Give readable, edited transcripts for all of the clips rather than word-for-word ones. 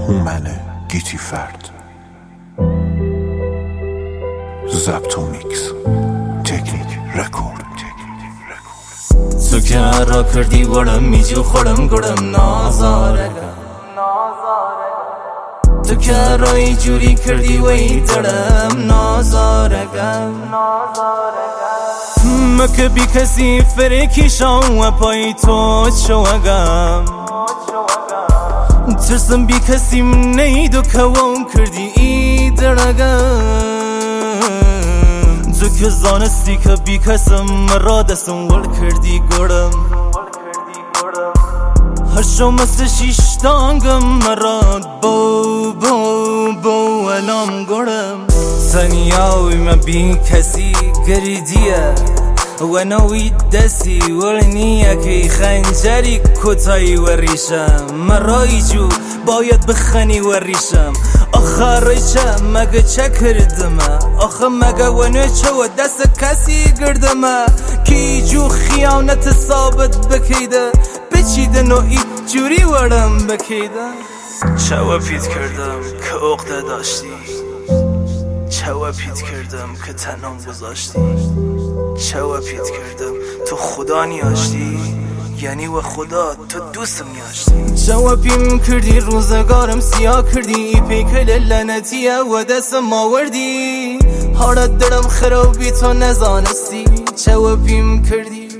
هومن گیتی فرد. ضبط و میکس تکنیک رکورد. تو که را کردی وڑم میجو خورم گرم نازارگم. تو که را ای جوری کردی و ای دلم نازارگم. مکه بی کسی فرکی شام و پای تو چوگم. ترسم بی کسی من نیدو کوام کردی ای درگم. تو که زانستی که بی کسم مرا دستم ول کردی گرم. هر شو مثل شیشتانگم مرا بو الام گرم. سنیاوی من بی کسی گریدیه و نوی دستی ورنیه که خنجری کتایی و ریشم. مرایی جو باید بخنی و ریشم. آخر چه مگه چه کردمه؟ آخه مگه ونه چه و دست کسی گردمه؟ کی جو خیانت ثابت بکیده بچیده نوعی جوری ورم بکیده. چه و پیت کردم که عقده داشتی، چه و پیت کردم که تنم گذاشتی، چه و پیت کردم تو خدا نیاشتی، یعنی و خدا تو دوستم نیاشتی. چه و پیم کردی روزگارم سیاه کردی، ای پیکل لعنتیه و دستم آوردی. حالت دلم خرابی تو نزانستی. چه و پیم کردی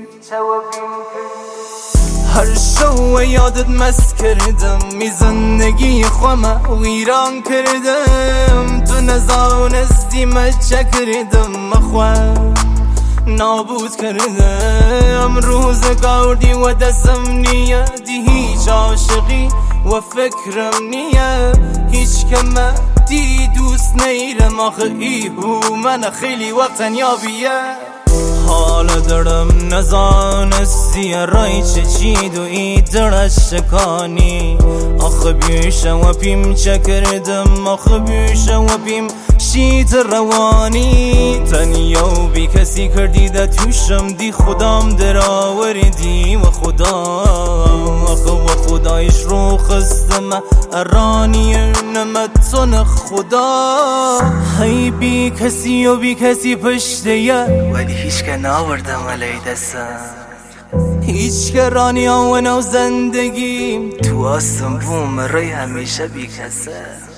هر شو و یادت مست کردم. می زندگی خوامه ویران کردم. تو نزانستی من چه کردم مخواه نابود کردم. روزگار دی و دستم نیه دی هیچ عاشقی و فکرم نیه. هیچ کم دی دوست نیرم آخه ایهو من خیلی وقت نیابیه. حال دارم نزانستی رای چه چید و ای درش شکانی. آخه بیشه و پیم چه کردم، آخه بیشه و پیم شید روانی. تنیا و بی کسی کردی ده توشم دی خودم در آوردی و خدا. آخه و خدایش رو خستم ارانی نمتون خدا. هی بی کسی و بی کسی پشته یه ولی هیچ که ناوردم علی دستم. هیچ که رانی آون و زندگیم تو آسم بوم رای همیشه بی کسه.